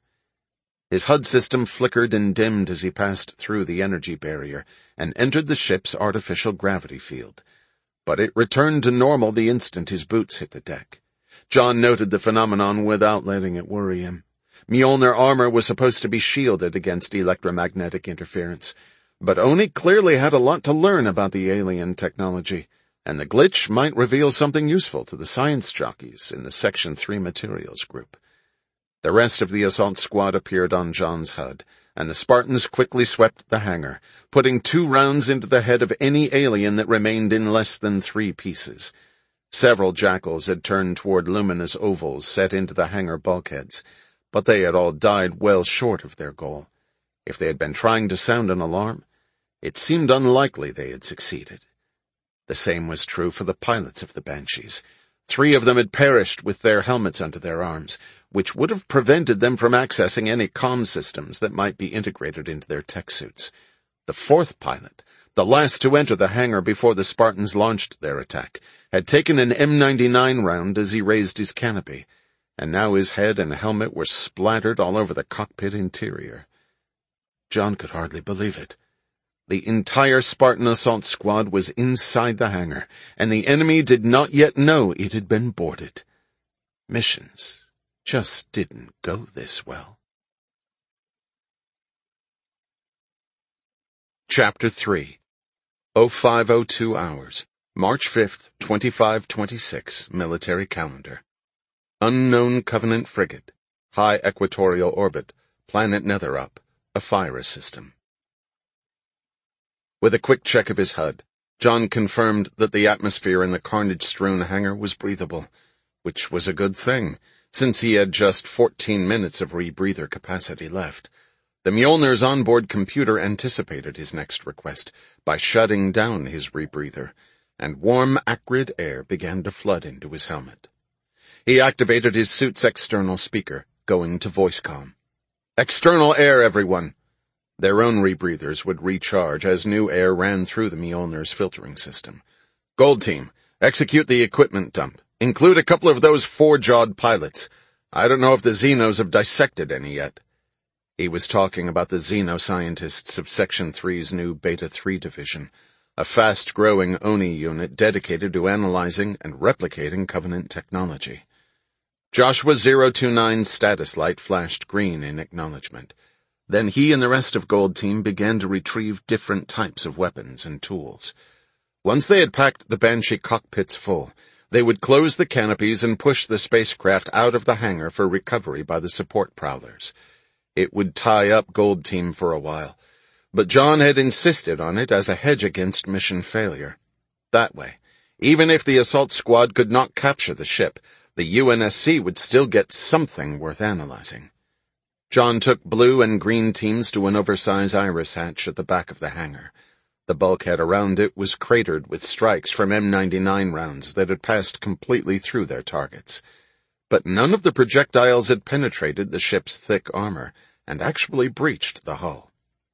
His H U D system flickered and dimmed as he passed through the energy barrier and entered the ship's artificial gravity field. But it returned to normal the instant his boots hit the deck. John noted the phenomenon without letting it worry him. Mjolnir armor was supposed to be shielded against electromagnetic interference, but Oni clearly had a lot to learn about the alien technology, and the glitch might reveal something useful to the science jockeys in the Section three materials group. The rest of the assault squad appeared on John's H U D, and the Spartans quickly swept the hangar, putting two rounds into the head of any alien that remained in less than three pieces. Several jackals had turned toward luminous ovals set into the hangar bulkheads, but they had all died well short of their goal. If they had been trying to sound an alarm, it seemed unlikely they had succeeded. The same was true for the pilots of the Banshees. Three of them had perished with their helmets under their arms, which would have prevented them from accessing any comm systems that might be integrated into their tech suits. The fourth pilot, the last to enter the hangar before the Spartans launched their attack, had taken an M ninety-nine round as he raised his canopy, and now his head and helmet were splattered all over the cockpit interior. John could hardly believe it. The entire Spartan assault squad was inside the hangar, and the enemy did not yet know it had been boarded. Missions just didn't go this well. Chapter three. oh five oh two hours, March fifth, twenty-five twenty-six, Military Calendar. Unknown Covenant frigate, high equatorial orbit, planet Netherop, Ephyra system. With a quick check of his H U D, John confirmed that the atmosphere in the carnage-strewn hangar was breathable, which was a good thing, since he had just fourteen minutes of rebreather capacity left. The Mjolnir's onboard computer anticipated his next request by shutting down his rebreather, and warm, acrid air began to flood into his helmet. He activated his suit's external speaker, going to voice comm. "External air, everyone!" Their own rebreathers would recharge as new air ran through the Mjolnir's filtering system. "Gold Team, execute the equipment dump. Include a couple of those four-jawed pilots. I don't know if the Xenos have dissected any yet." He was talking about the xenoscientists of Section three's new Beta three division, a fast-growing Oni unit dedicated to analyzing and replicating Covenant technology. Joshua zero two nine's status light flashed green in acknowledgement. Then he and the rest of Gold Team began to retrieve different types of weapons and tools. Once they had packed the Banshee cockpits full, they would close the canopies and push the spacecraft out of the hangar for recovery by the support prowlers. It would tie up Gold Team for a while, but John had insisted on it as a hedge against mission failure. That way, even if the assault squad could not capture the ship, the U N S C would still get something worth analyzing. John took blue and green teams to an oversized iris hatch at the back of the hangar. The bulkhead around it was cratered with strikes from M ninety-nine rounds that had passed completely through their targets. But none of the projectiles had penetrated the ship's thick armor and actually breached the hull.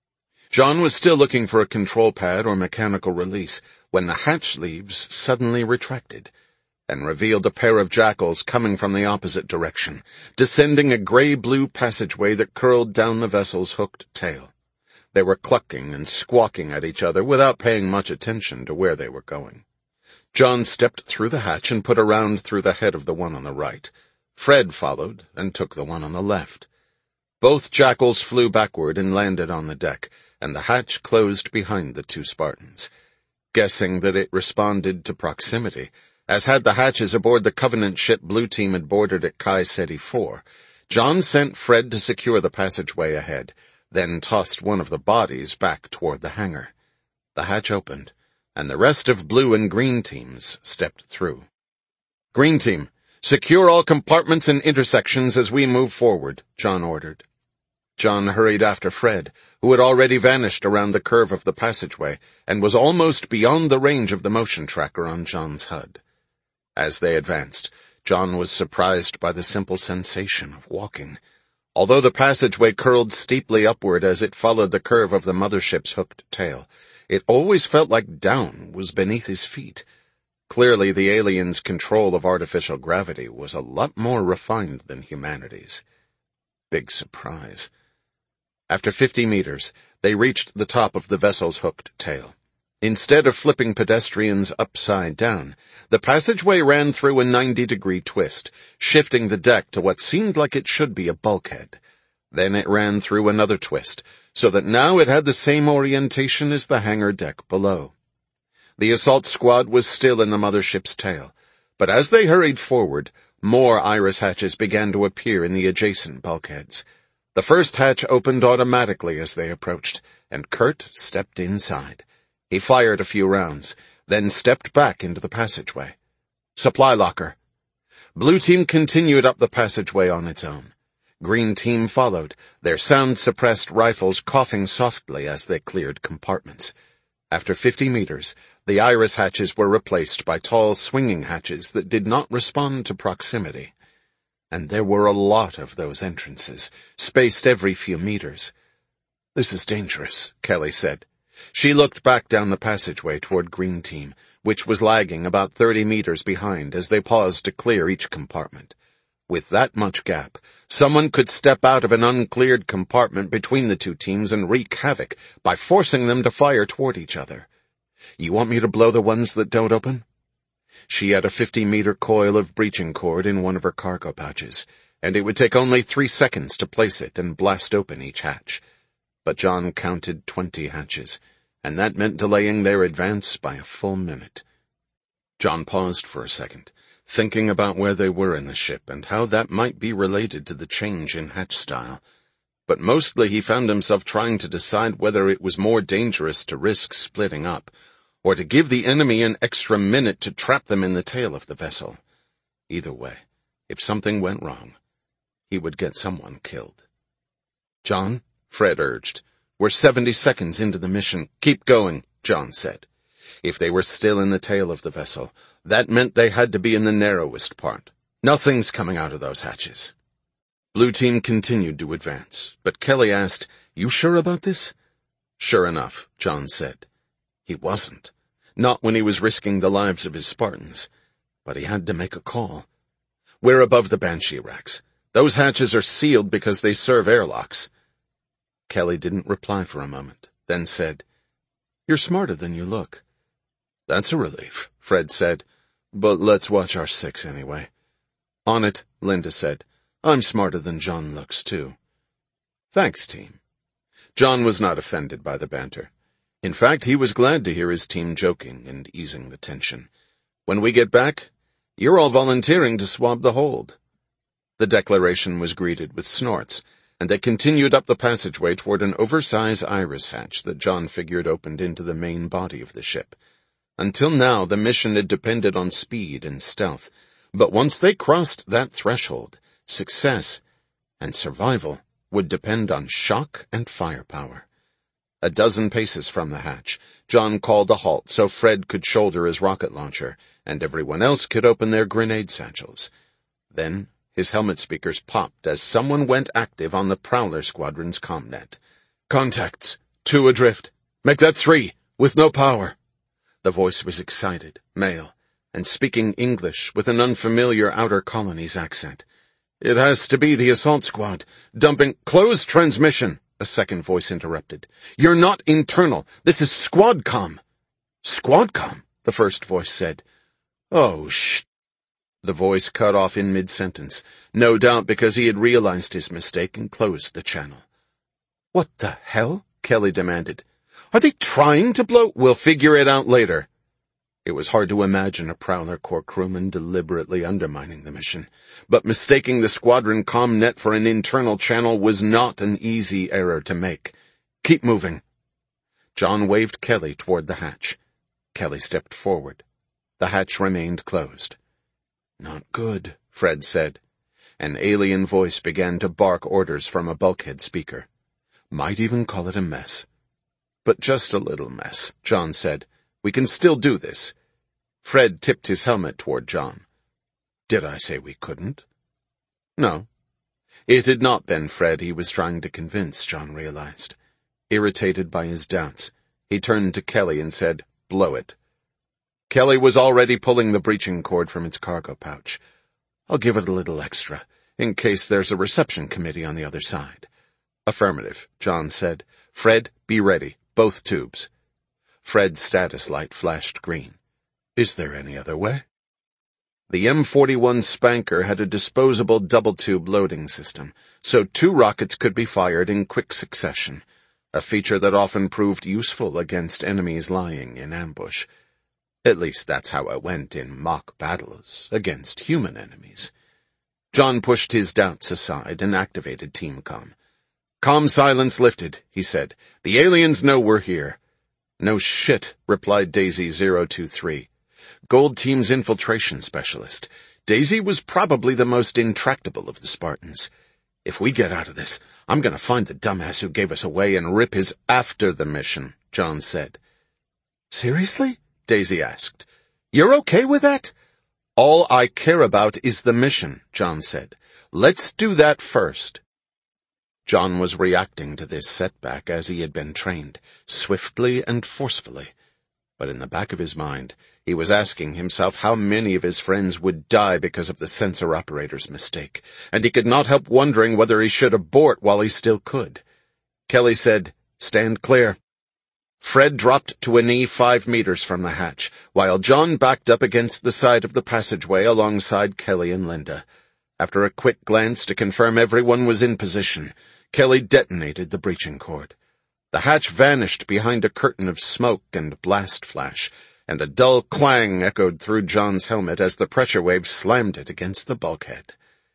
John was still looking for a control pad or mechanical release when the hatch leaves suddenly retracted and revealed a pair of jackals coming from the opposite direction, descending a gray-blue passageway that curled down the vessel's hooked tail. They were clucking and squawking at each other without paying much attention to where they were going. John stepped through the hatch and put a round through the head of the one on the right. Fred followed and took the one on the left. Both jackals flew backward and landed on the deck, and the hatch closed behind the two Spartans. Guessing that it responded to proximity, as had the hatches aboard the Covenant ship Blue Team had boarded at Kai Ceti four, John sent Fred to secure the passageway ahead, then tossed one of the bodies back toward the hangar. The hatch opened, and the rest of Blue and Green Teams stepped through. "Green Team, secure all compartments and intersections as we move forward," John ordered. John hurried after Fred, who had already vanished around the curve of the passageway and was almost beyond the range of the motion tracker on John's H U D. As they advanced, John was surprised by the simple sensation of walking. Although the passageway curled steeply upward as it followed the curve of the mothership's hooked tail, it always felt like down was beneath his feet. Clearly the aliens' control of artificial gravity was a lot more refined than humanity's. Big surprise. After fifty meters, they reached the top of the vessel's hooked tail. Instead of flipping pedestrians upside down, the passageway ran through a ninety-degree twist, shifting the deck to what seemed like it should be a bulkhead. Then it ran through another twist, so that now it had the same orientation as the hangar deck below. The assault squad was still in the mothership's tail, but as they hurried forward, more iris hatches began to appear in the adjacent bulkheads. The first hatch opened automatically as they approached, and Kurt stepped inside. He fired a few rounds, then stepped back into the passageway. "Supply locker." Blue Team continued up the passageway on its own. Green Team followed, their sound-suppressed rifles coughing softly as they cleared compartments. After fifty meters, the iris hatches were replaced by tall swinging hatches that did not respond to proximity. And there were a lot of those entrances, spaced every few meters. "This is dangerous," Kelly said. She looked back down the passageway toward Green Team, which was lagging about thirty meters behind as they paused to clear each compartment. With that much gap, someone could step out of an uncleared compartment between the two teams and wreak havoc by forcing them to fire toward each other. "You want me to blow the ones that don't open?" She had a fifty-meter coil of breaching cord in one of her cargo pouches, and it would take only three seconds to place it and blast open each hatch. But John counted twenty hatches, and that meant delaying their advance by a full minute. John paused for a second, thinking about where they were in the ship and how that might be related to the change in hatch style. But mostly he found himself trying to decide whether it was more dangerous to risk splitting up, or to give the enemy an extra minute to trap them in the tail of the vessel. Either way, if something went wrong, he would get someone killed. "John?" Fred urged. We're seventy seconds into the mission. Keep going, John said. If they were still in the tail of the vessel, that meant they had to be in the narrowest part. Nothing's coming out of those hatches. Blue Team continued to advance, but Kelly asked, You sure about this? Sure enough, John said. He wasn't. Not when he was risking the lives of his Spartans. But he had to make a call. We're above the Banshee racks. Those hatches are sealed because they serve airlocks. Kelly didn't reply for a moment, then said, You're smarter than you look. That's a relief, Fred said, but let's watch our six anyway. On it, Linda said. I'm smarter than John looks, too. Thanks, team. John was not offended by the banter. In fact, he was glad to hear his team joking and easing the tension. When we get back, you're all volunteering to swab the hold. The declaration was greeted with snorts, and they continued up the passageway toward an oversized iris hatch that John figured opened into the main body of the ship. Until now, the mission had depended on speed and stealth, but once they crossed that threshold, success and survival would depend on shock and firepower. A dozen paces from the hatch, John called a halt so Fred could shoulder his rocket launcher, and everyone else could open their grenade satchels. Then his helmet speakers popped as someone went active on the Prowler Squadron's comnet. Contacts. Two adrift. Make that three, with no power. The voice was excited, male, and speaking English with an unfamiliar Outer Colonies accent. It has to be the assault squad. Dumping. Close transmission, a second voice interrupted. You're not internal. This is Squadcom. Squadcom, the first voice said. Oh, shh. The voice cut off in mid-sentence, no doubt because he had realized his mistake and closed the channel. What the hell? Kelly demanded. Are they trying to blow? We'll figure it out later. It was hard to imagine a Prowler Corps crewman deliberately undermining the mission, but mistaking the squadron comnet for an internal channel was not an easy error to make. Keep moving. John waved Kelly toward the hatch. Kelly stepped forward. The hatch remained closed. Not good, Fred said. An alien voice began to bark orders from a bulkhead speaker. Might even call it a mess. But just a little mess, John said. We can still do this. Fred tipped his helmet toward John. Did I say we couldn't? No. It had not been Fred he was trying to convince, John realized. Irritated by his doubts, he turned to Kelly and said, Blow it. Kelly was already pulling the breaching cord from its cargo pouch. I'll give it a little extra, in case there's a reception committee on the other side. Affirmative, John said. Fred, be ready. Both tubes. Fred's status light flashed green. Is there any other way? The M forty-one Spanker had a disposable double-tube loading system, so two rockets could be fired in quick succession, a feature that often proved useful against enemies lying in ambush. At least that's how it went in mock battles against human enemies. John pushed his doubts aside and activated Team Comm. Comm silence lifted, he said. The aliens know we're here. No shit, replied Daisy zero two three. Gold Team's infiltration specialist. Daisy was probably the most intractable of the Spartans. If we get out of this, I'm gonna find the dumbass who gave us away and rip his after the mission, John said. Seriously? Daisy asked. You're okay with that? All I care about is the mission, John said. Let's do that first. John was reacting to this setback as he had been trained, swiftly and forcefully. But in the back of his mind, he was asking himself how many of his friends would die because of the sensor operator's mistake, and he could not help wondering whether he should abort while he still could. Kelly said, Stand clear. Fred dropped to a knee five meters from the hatch, while John backed up against the side of the passageway alongside Kelly and Linda. After a quick glance to confirm everyone was in position, Kelly detonated the breaching cord. The hatch vanished behind a curtain of smoke and blast flash, and a dull clang echoed through John's helmet as the pressure wave slammed it against the bulkhead.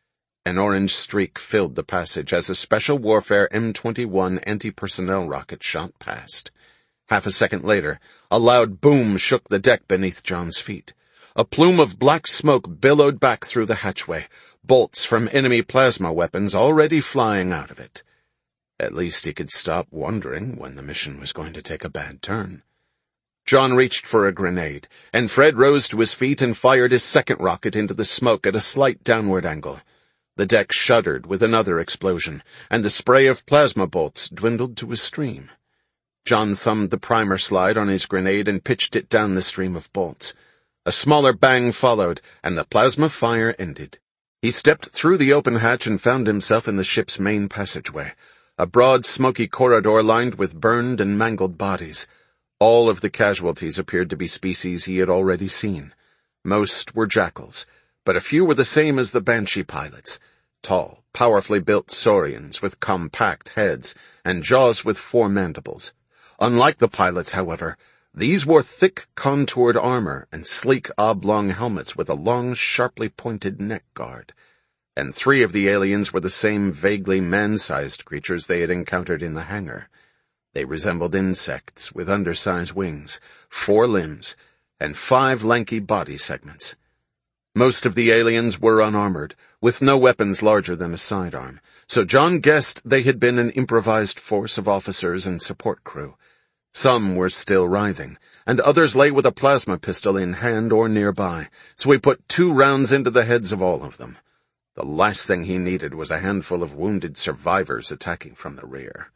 An orange streak filled the passage as a Special Warfare M twenty-one anti-personnel rocket shot past. Half a second later, a loud boom shook the deck beneath John's feet. A plume of black smoke billowed back through the hatchway, bolts from enemy plasma weapons already flying out of it. At least he could stop wondering when the mission was going to take a bad turn. John reached for a grenade, and Fred rose to his feet and fired his second rocket into the smoke at a slight downward angle. The deck shuddered with another explosion, and the spray of plasma bolts dwindled to a stream. John thumbed the primer slide on his grenade and pitched it down the stream of bolts. A smaller bang followed, and the plasma fire ended. He stepped through the open hatch and found himself in the ship's main passageway, a broad, smoky corridor lined with burned and mangled bodies. All of the casualties appeared to be species he had already seen. Most were jackals, but a few were the same as the Banshee pilots, tall, powerfully built saurians with compact heads and jaws with four mandibles. Unlike the pilots, however, these wore thick, contoured armor and sleek, oblong helmets with a long, sharply pointed neck guard. And three of the aliens were the same vaguely man-sized creatures they had encountered in the hangar. They resembled insects with undersized wings, four limbs, and five lanky body segments. Most of the aliens were unarmored, with no weapons larger than a sidearm, so John guessed they had been an improvised force of officers and support crew. Some were still writhing, and others lay with a plasma pistol in hand or nearby, so he put two rounds into the heads of all of them. The last thing he needed was a handful of wounded survivors attacking from the rear.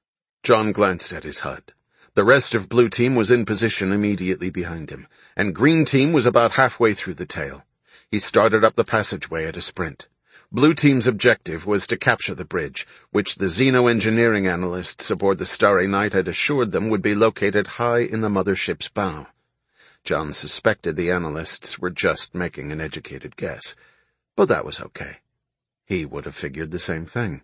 John glanced at his H U D. The rest of Blue Team was in position immediately behind him, and Green Team was about halfway through the tail. He started up the passageway at a sprint. Blue Team's objective was to capture the bridge, which the xenoengineering analysts aboard the Starry Night had assured them would be located high in the mothership's bow. John suspected the analysts were just making an educated guess, but that was okay. He would have figured the same thing.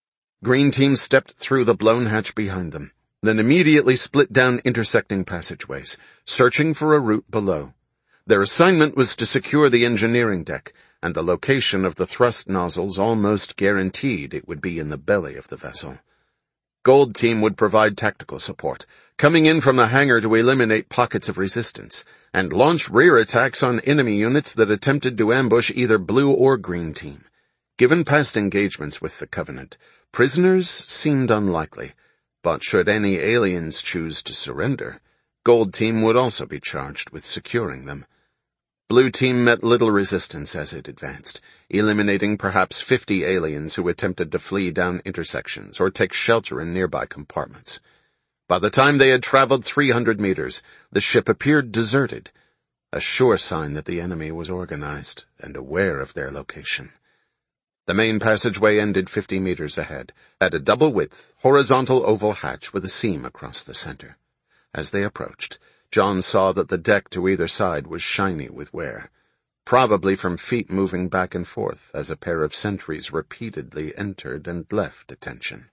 Green Team stepped through the blown hatch behind them, then immediately split down intersecting passageways, searching for a route below. Their assignment was to secure the engineering deck, and the location of the thrust nozzles almost guaranteed it would be in the belly of the vessel. Gold Team would provide tactical support, coming in from the hangar to eliminate pockets of resistance, and launch rear attacks on enemy units that attempted to ambush either Blue or Green Team. Given past engagements with the Covenant, prisoners seemed unlikely, but should any aliens choose to surrender, Gold Team would also be charged with securing them. Blue Team met little resistance as it advanced, eliminating perhaps fifty aliens who attempted to flee down intersections or take shelter in nearby compartments. By the time they had traveled three hundred meters, the ship appeared deserted, a sure sign that the enemy was organized and aware of their location. The main passageway ended fifty meters ahead, at a double-width, horizontal oval hatch with a seam across the center. As they approached, John saw that the deck to either side was shiny with wear, probably from feet moving back and forth as a pair of sentries repeatedly entered and left attention.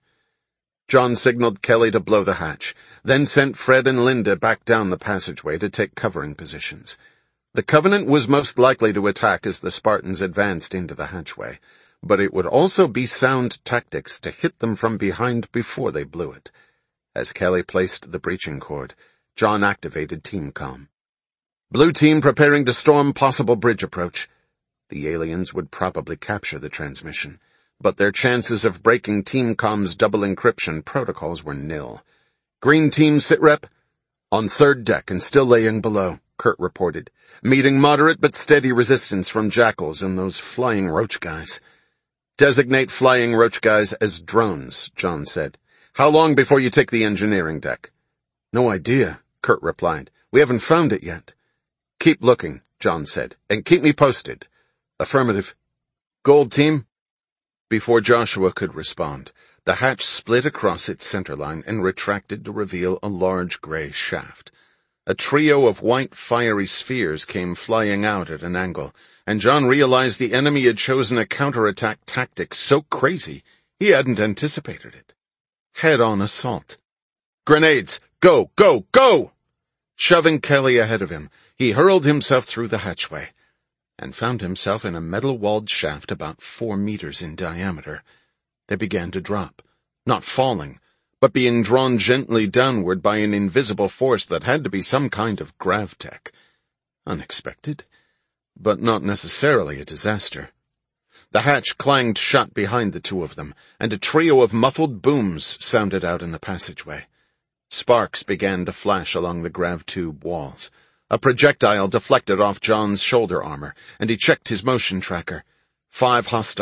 John signaled Kelly to blow the hatch, then sent Fred and Linda back down the passageway to take covering positions. The Covenant was most likely to attack as the Spartans advanced into the hatchway, but it would also be sound tactics to hit them from behind before they blew it. As Kelly placed the breaching cord, John activated Team Comm. Blue Team preparing to storm possible bridge approach. The aliens would probably capture the transmission, but their chances of breaking Team Comm's double encryption protocols were nil. Green Team sitrep? On third deck and still laying below, Kurt reported, meeting moderate but steady resistance from jackals and those flying roach guys. Designate flying roach guys as drones, John said. How long before you take the engineering deck? No idea, Kurt replied. We haven't found it yet. Keep looking, John said, and keep me posted. Affirmative. Gold Team? Before Joshua could respond, the hatch split across its centerline and retracted to reveal a large gray shaft. A trio of white fiery spheres came flying out at an angle, and John realized the enemy had chosen a counterattack tactic so crazy he hadn't anticipated it. Head-on assault. Grenades! Go! Go! Go! Shoving Kelly ahead of him, he hurled himself through the hatchway, and found himself in a metal-walled shaft about four meters in diameter. They began to drop, not falling, but being drawn gently downward by an invisible force that had to be some kind of gravtech. Unexpected, but not necessarily a disaster. The hatch clanged shut behind the two of them, and a trio of muffled booms sounded out in the passageway. Sparks began to flash along the grav-tube walls. A projectile deflected off John's shoulder armor, and he checked his motion tracker. Five hostile